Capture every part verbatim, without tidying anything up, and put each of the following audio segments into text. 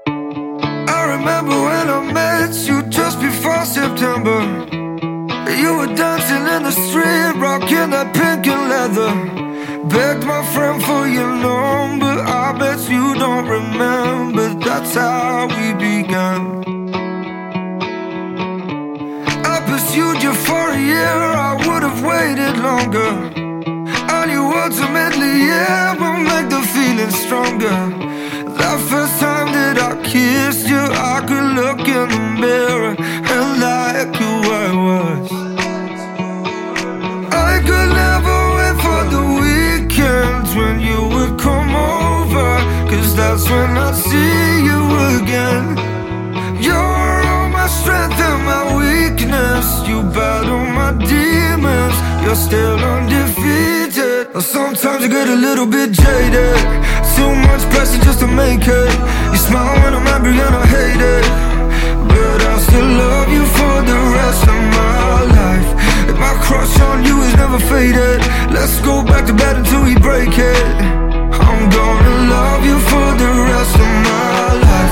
I remember when I met you just before September. You were dancing in the street, rocking that pink and leather. Begged my friend for your number, I bet you don't remember. That's how we began. I pursued you for a year, I would have waited longer. I knew ultimately, yeah, will make the feeling stronger. That first time that I kissed you, I could look in the mirror and like who I was. I could never wait for the weekends when you would come over, cause that's when I'd see you again. You're all my strength and my weakness. You battle my demons, you're still undefeated. Sometimes I get a little bit jaded, too much pressure just to make it. You smile when I'm angry and I hate it, but I still love you for the rest of my life. If my crush on you is never faded, let's go back to bed until we break it. I'm gonna love you for the rest of my life.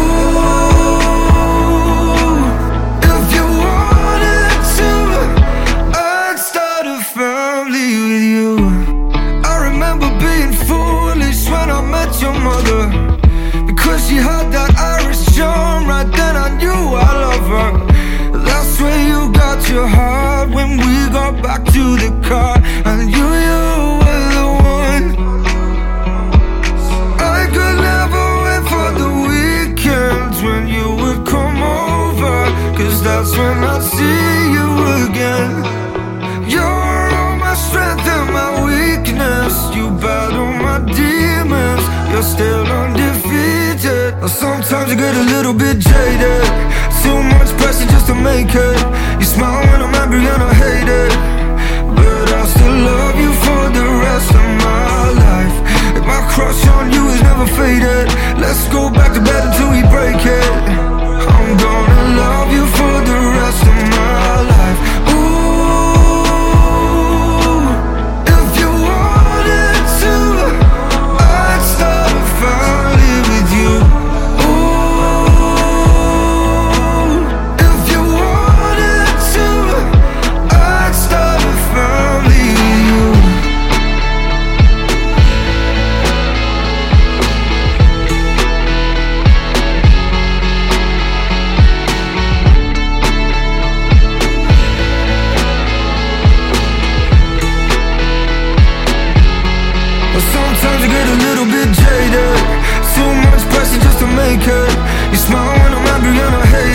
Ooh, if you wanted to, I'd start a family with you. I remember being foolish when I met your mother, because she had that Irish charm. Right then I knew I love her. That's where you got your heart when we got back to the car. And you, you were the one. I could never wait for the weekends when you would come over, cause that's when I'd see you again. You're all my strength and my weakness. You battle my demons, you're still undefeated. Sometimes I get a little bit jaded, too much pressure just to make it. You smile when I'm angry and I hate it, but I still love you for the rest of my life. If my crush on you is never faded, let's go back to bed until we break it. I'm gonna love you for the rest of my life. Ooh, if you wanted to, I'd start a family with you. Ooh, if you wanted to, I'd start a family with you. Sometimes I get a little bit jaded, too much pressure just to make it. You smile when I'm angry and I hate